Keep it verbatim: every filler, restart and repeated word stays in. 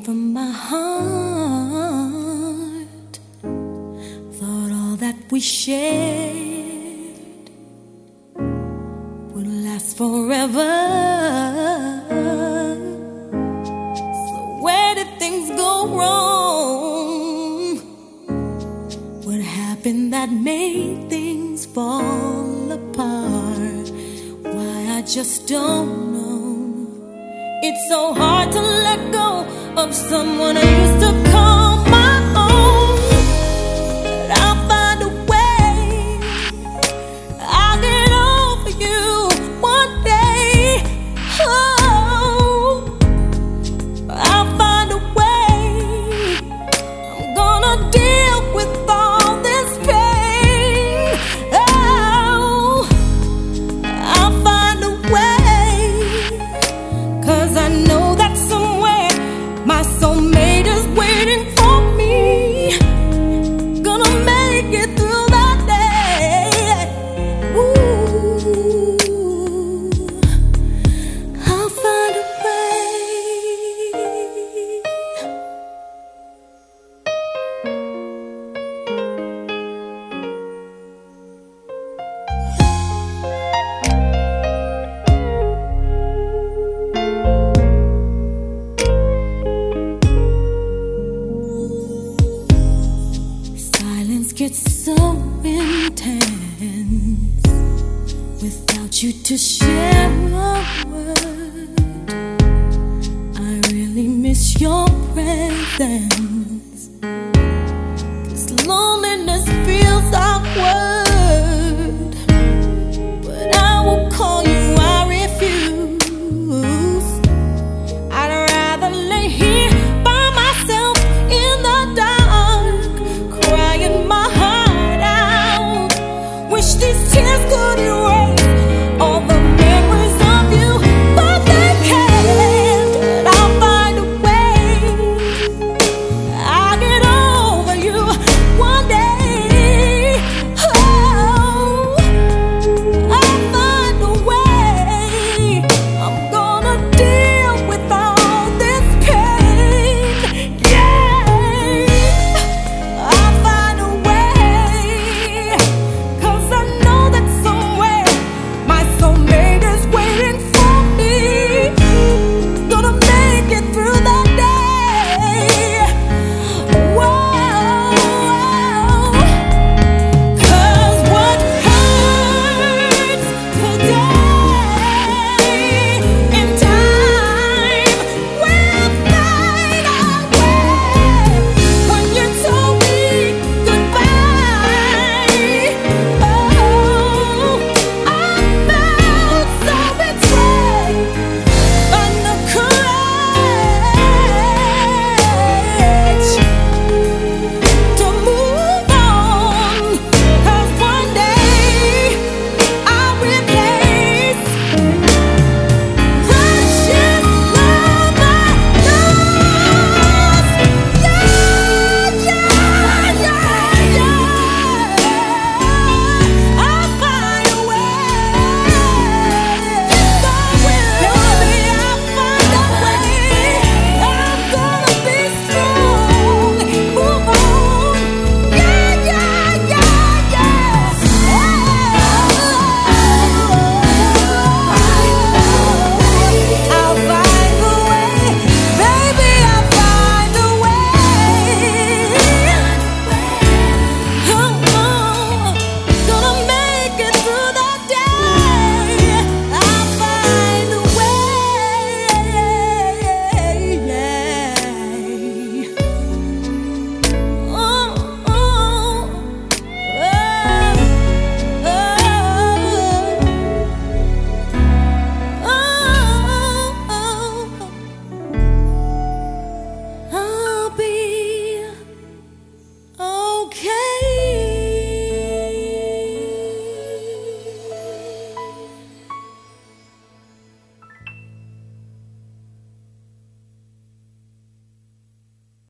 from my heart. Thought all that we shared would last forever. So where did things go wrong? What happened that made things fall apart? Why, I just don't know. It's so hard to let go of someone I used to call my own. But I'll find a way. I'll get over you one day. Oh, I'll find a way. I'm gonna deal with all this pain. Oh, I'll find a way. 'Cause I know that somewhere my soulmate is waiting for me. Gonna make it through that day. Ooh, I'll find a way. Silence gets so intense without you to share a word. I really miss your presence. This loneliness feels awkward, but I won't call you, I refuse. I'd rather lay here by myself in the dark, crying my heart out. Wish these tears could erase all the memories of you, but they can't. But I'll find a way. I'll get over you one day. Oh, I'll find a way. I'm gonna deal with all this pain. Yeah, I'll find a way. 'Cause I know that somewhere my soulmate is waiting for me. Gonna make it through that day. Whoa, 'cause what hurts today in time will fade away. When you told me goodbye, oh, I felt so betrayed. Find the courage to move on. 'Cause one day I'll replace precious love I lost. Yeah, yeah, yeah, yeah. I'll find a way. Baby, I'll find a way. I'm gonna be strong. Move on. Yeah, yeah, yeah, yeah. I'll find a way. Baby, I'll find a way. Come on, gonna make it through the day. I'll find a way. Oh, oh, oh, oh, I'll be okay.